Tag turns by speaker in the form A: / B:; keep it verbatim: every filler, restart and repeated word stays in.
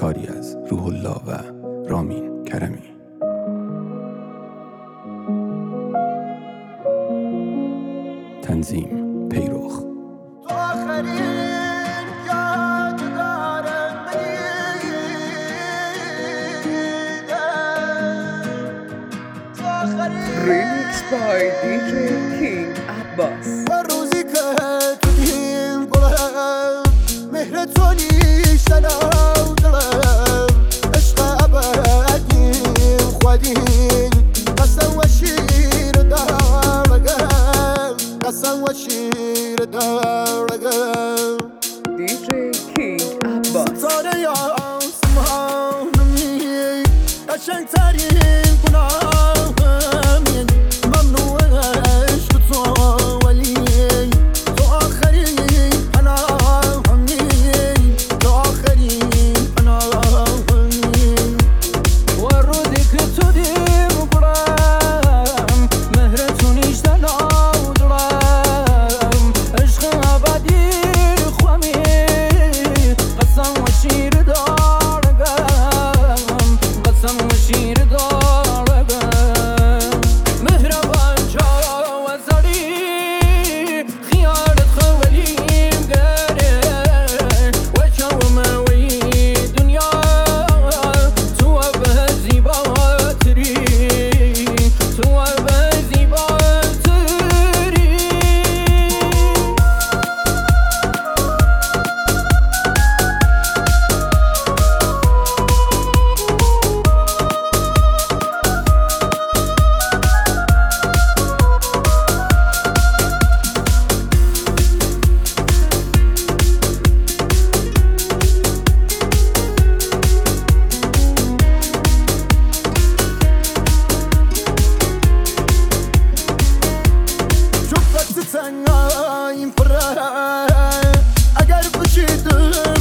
A: کاری از روح الله و رامین کرمی. تنظیم پیروخ.
B: Remix by دی جی King Abbas.
C: روزی که تو دیم گلم مهر تو نیشتن او دلم عشق ابدیم خودین قسم و شیر دارگم قسم و شیر دارگم
B: دی جی King Abbas.
C: ستاره یا آسمانمی قشنگ ترین گناهمی ممنوع عشق تو ولی تو آخرین پناهمی تو آخرین پناهمی و روزی که تو دیم گلم مهر تو نیشتن او دلم عشق ابدی خوامی قسم و شیر دارگم قسم و شیر دارگم مهربان جاوزاری خیالت خولیم گره و چوموی دنیا تو به زیباتری تو به زیباتری تنهاییم پره اگر بشی دل